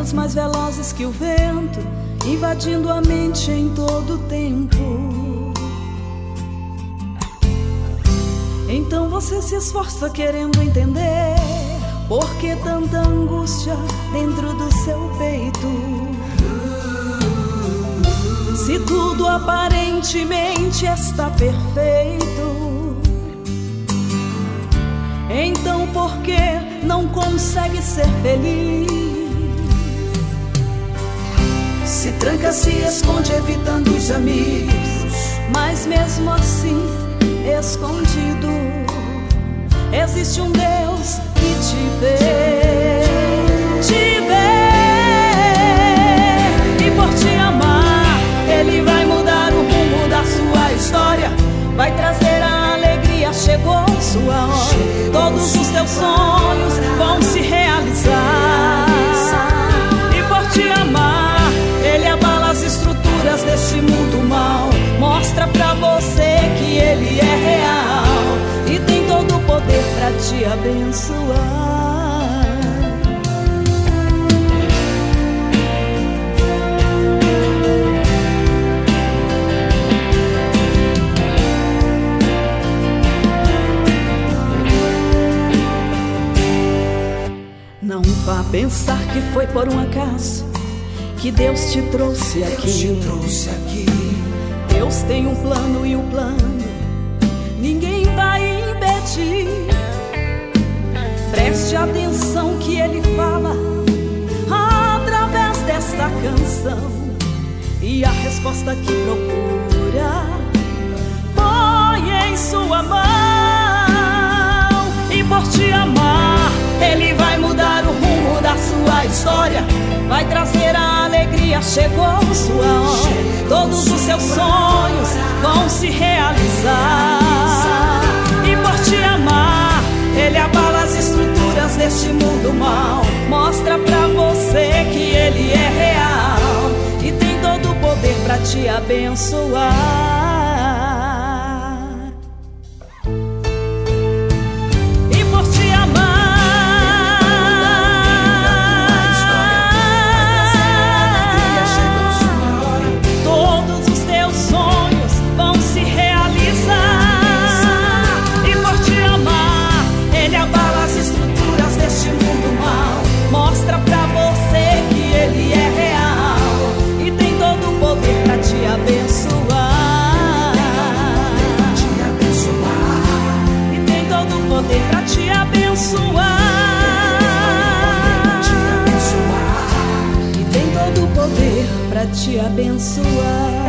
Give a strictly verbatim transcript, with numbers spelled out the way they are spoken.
pensamentos mais velozes que o vento, invadindo a mente em todo tempo. Então você se esforça querendo entender por que tanta angústia dentro do seu peito. Se tudo aparentemente está perfeito, então por que não consegue ser feliz? Se tranca, se esconde evitando os amigos, mas mesmo assim escondido existe um Deus que te vê, te vê. E por te amar, Ele vai mudar o rumo da sua história, vai trazer a alegria, chegou sua hora. Todos os teus sonhos vão se realizar. E por te amar, Ele abala as estruturas deste mundo mal, mostra pra você que Ele é real e tem todo o poder pra te abençoar. Não vá pensar que foi por um acaso que Deus te trouxe aqui. Deus tem um plano e o plano ninguém vai impedir. Preste atenção que Ele fala através desta canção, e a resposta que procura põe em sua mão. E por te amar, Ele vai mudar o rumo da sua história, vai trazer a alegria, chegou sua hora. Todos os seus sonhos vão se realizar. E por te amar, Ele abala as estruturas deste mundo mal, mostra pra você que Ele é real e tem todo o poder pra te abençoar. Poder pra te abençoar, e tem todo o poder pra te abençoar.